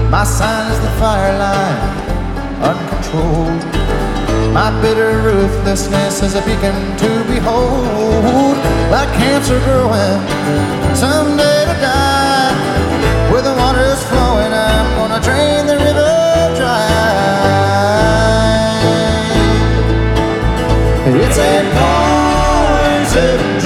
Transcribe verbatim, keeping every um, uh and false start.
My sign is the fire line, uncontrolled. My bitter ruthlessness is a beacon to behold. Like cancer growing, someday to die. Where the water is flowing, I'm gonna drain the river dry. It's a poison